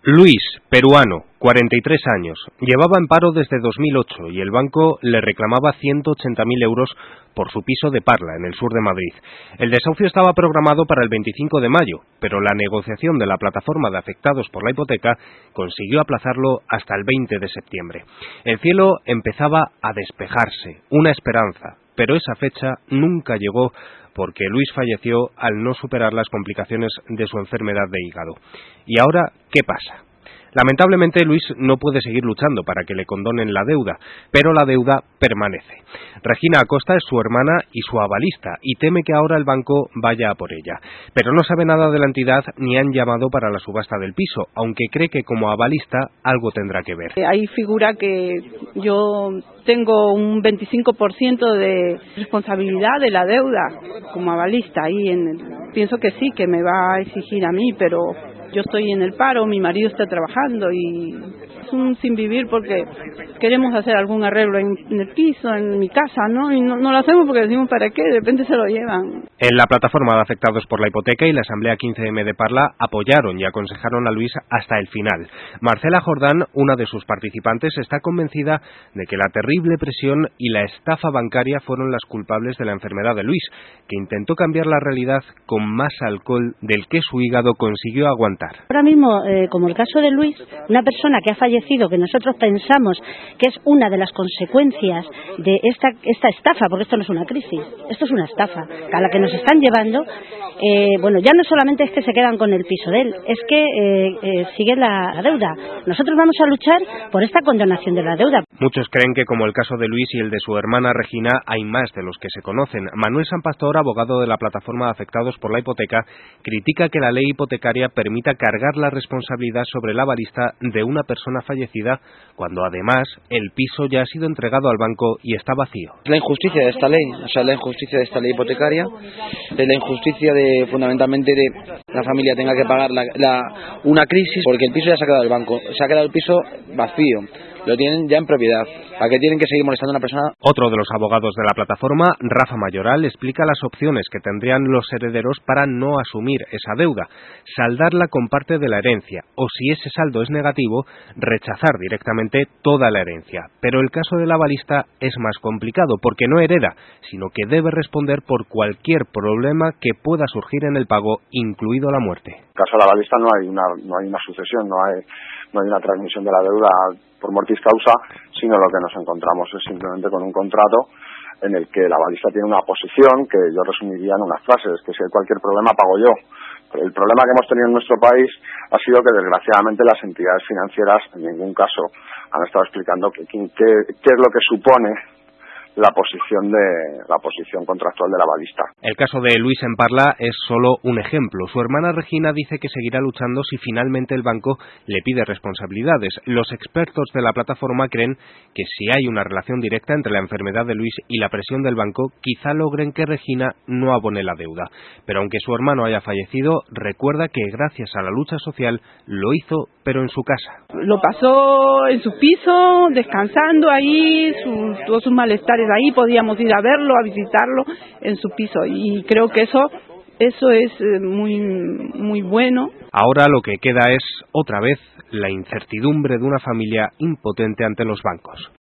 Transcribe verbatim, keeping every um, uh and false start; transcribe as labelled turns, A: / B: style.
A: Luis, peruano, cuarenta y tres años, llevaba en paro desde dos mil ocho y el banco le reclamaba ciento ochenta mil euros por su piso de Parla, en el sur de Madrid. El desahucio estaba programado para el veinticinco de mayo, pero la negociación de la plataforma de afectados por la hipoteca consiguió aplazarlo hasta el veinte de septiembre. El cielo empezaba a despejarse, una esperanza, pero esa fecha nunca llegó porque Luis falleció al no superar las complicaciones de su enfermedad de hígado. ¿Y ahora qué pasa? Lamentablemente Luis no puede seguir luchando para que le condonen la deuda, pero la deuda permanece. Regina Acosta es su hermana y su avalista y teme que ahora el banco vaya a por ella. Pero no sabe nada de la entidad ni han llamado para la subasta del piso, aunque cree que como avalista algo tendrá que ver.
B: Ahí figura que yo tengo un veinticinco por ciento de responsabilidad de la deuda como avalista. Ahí en el... Pienso que sí, que me va a exigir a mí, pero yo estoy en el paro, mi marido está trabajando y es un sin vivir porque queremos hacer algún arreglo en, en el piso, en mi casa, ¿no? Y no, no lo hacemos porque decimos ¿para qué? De repente se lo llevan.
A: En la plataforma de afectados por la hipoteca y la Asamblea quince eme de Parla apoyaron y aconsejaron a Luis hasta el final. Marcela Jordán, una de sus participantes, está convencida de que la terrible presión y la estafa bancaria fueron las culpables de la enfermedad de Luis, que intentó cambiar la realidad con más alcohol del que su hígado consiguió aguantar.
C: Ahora mismo, eh, como el caso de Luis, una persona que ha fallecido, que nosotros pensamos que es una de las consecuencias de esta, esta estafa, porque esto no es una crisis, esto es una estafa a la que nos están llevando. Eh, bueno, ya no solamente es que se quedan con el piso de él, es que eh, eh, sigue la, la deuda. Nosotros vamos a luchar por esta condonación de la deuda.
A: Muchos creen que como el caso de Luis y el de su hermana Regina, hay más de los que se conocen. Manuel San Pastor, abogado de la plataforma de afectados por la hipoteca, critica que la ley hipotecaria permita cargar la responsabilidad sobre el avalista de una persona fallecida, cuando además el piso ya ha sido entregado al banco y está vacío.
D: La injusticia de esta ley, o sea, la injusticia de esta ley hipotecaria, de la injusticia de fundamentalmente de la familia tenga que pagar la, la, una crisis porque el piso ya se ha quedado el banco, se ha quedado el piso vacío. Lo tienen ya en propiedad. ¿Para qué tienen que seguir molestando a una persona?
A: Otro de los abogados de la plataforma, Rafa Mayoral, explica las opciones que tendrían los herederos para no asumir esa deuda, saldarla con parte de la herencia, o si ese saldo es negativo, rechazar directamente toda la herencia. Pero el caso del avalista es más complicado, porque no hereda, sino que debe responder por cualquier problema que pueda surgir en el pago, incluido la muerte.
E: En el caso del avalista no hay una, no hay una sucesión, no hay, no hay una transmisión de la deuda por mortis causa, sino lo que nos encontramos es simplemente con un contrato en el que el avalista tiene una posición que yo resumiría en unas frases, que si hay cualquier problema pago yo. El problema que hemos tenido en nuestro país ha sido que desgraciadamente las entidades financieras en ningún caso han estado explicando qué, qué, qué es lo que supone la posición de la posición contractual del avalista.
A: El caso de Luis en Parla es solo un ejemplo. Su hermana Regina dice que seguirá luchando si finalmente el banco le pide responsabilidades. Los expertos de la plataforma creen que si hay una relación directa entre la enfermedad de Luis y la presión del banco, quizá logren que Regina no abone la deuda. Pero aunque su hermano haya fallecido, recuerda que gracias a la lucha social lo hizo, pero en su casa.
B: Lo pasó en su piso, descansando ahí, sus, todos sus malestares ahí, podíamos ir a verlo, a visitarlo en su piso y creo que eso eso es muy muy bueno.
A: Ahora lo que queda es otra vez la incertidumbre de una familia impotente ante los bancos.